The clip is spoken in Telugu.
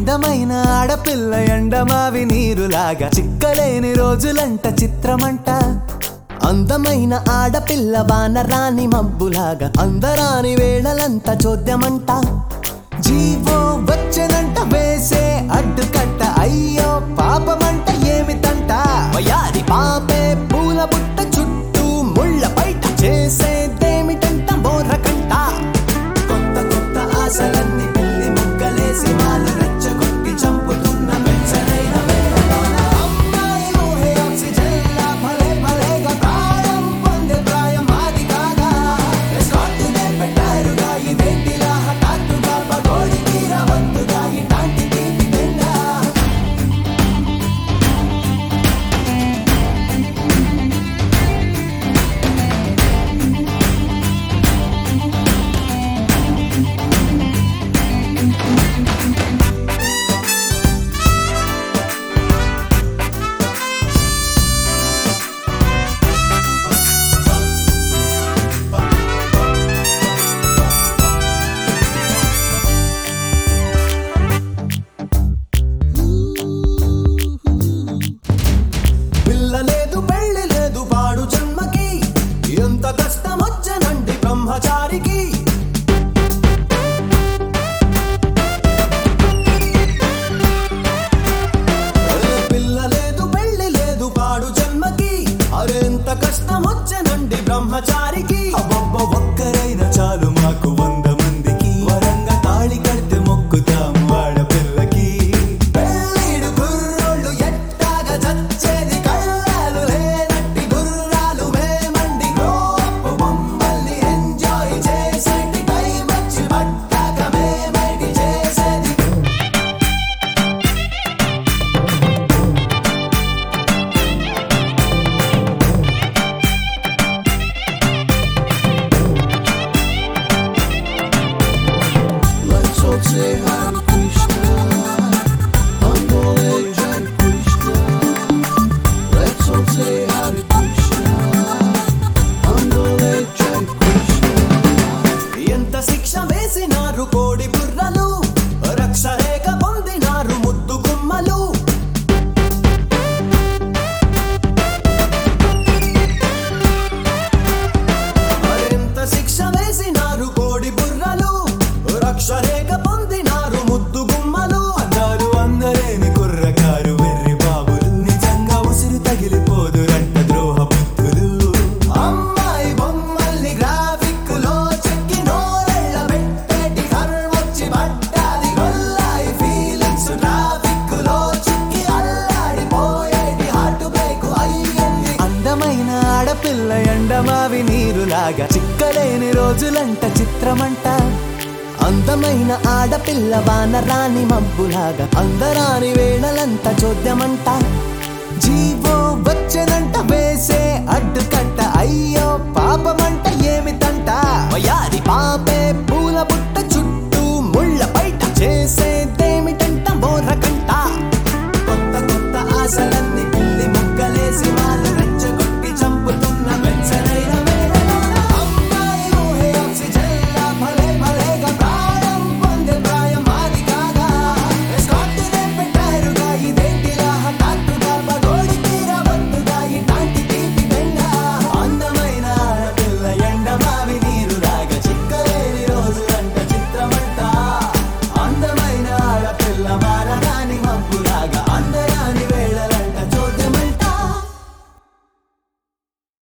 అందమైన ఆడపిల్ల ఎండమావి నీరులాగా చిక్కలేని రోజులంట చిత్రమంట అందమైన ఆడపిల్ల వానరాని మబ్బులాగా అందరాని వేళలంత చోద్యమంట జీవో వచ్చనంట వేసే అడ్డుకట్ట అయ్యో పాపమంట ఏమితంట వయారి పాపే పూల బుట్ట చుట్టూ ముళ్ళ బయట చేసేదేమిటంట మోరకంట కొత్త కొత్త ఆశలన్నీ పిల్లి ముక్కలేసి మాలు రెచ్చగొట్టి చంపుతున్న పెంచనైన వేళలోన అమ్మాయి ఊహే ఆక్సిజన్లా భలే భలేగా ప్రాణం పొందే ప్రాయం మాది కాగా స్కాట్నే పెట్టారుగా ఇదేంటిలా హఠాత్తుగా పగోడికి రావద్దుగా ఇలాంటి తీపి బెంగా పిల్లలేదు పెళ్లి లేదు పాడు జన్మకి ఎంత కష్టం వచ్చనండి బ్రహ్మచారికి పిల్లలేదు పెళ్లి లేదు పాడు జన్మకి అరెంత కష్టం వచ్చనండి బ్రహ్మచారికి అబ్బబ్బ ఒక్కరైనా చాలు మాకు 100 మందికి వరంగా తాళి కడితే మొక్కుతాము ఆడపిల్లకి పెళ్ళిడు గుర్రోళ్ళు ఎట్టాగా చచ్చేది కళ్ళాలు లేనట్టి గుర్రాలు మేమండి గోపు బొమ్మల్ని ఎంజాయ్ చేసేటి టైం వచ్చి పట్టాక మేమేటి చేసేది Let's all say Hare Krishna. Andole Jai Krishna. Let's all say Hare Krishna. Andole Jai Krishna. ఎంత శిక్ష వేసినారు కోడి బుర్రలు రక్షరేఖ పొందినారు ముద్దు గుమ్మలు ఎంత శిక్ష వేసినారు కోడి బుర్రలు రక్షరేఖ పొందినారు ముద్దు గుమ్మలు అన్నారు అందరేమి కుర్రకారు వెర్రి బాబులు నిజంగా ఉసిరి తగిలిపోదు రంట ద్రోహ బుద్ధులు అమ్మాయి బొమ్మల్ని గ్రాఫిక్ లో చెక్కి నోరెళ్ళ పెట్టేటి కర్మొచ్చి పట్టాది గొల్లాయి ఫీలింగ్స్ ట్రాఫిక్ లో చిక్కి అల్లాడిపోయేటి హార్ట్ బ్రేక్ అయ్యింది అందమైన ఆడపిల్ల ఎండమావి నీరులాగా చిక్కలేని రోజులంట చిత్రమంట అందమైన ఆడపిల్ల వానరాని మబ్బులాగా అందరాని వేళలంత చోద్యమంట జీవో వచ్చనంట వేసే అడ్డుకట్ట అయ్యో పాపమంట ఏమితంట వయారి పాపే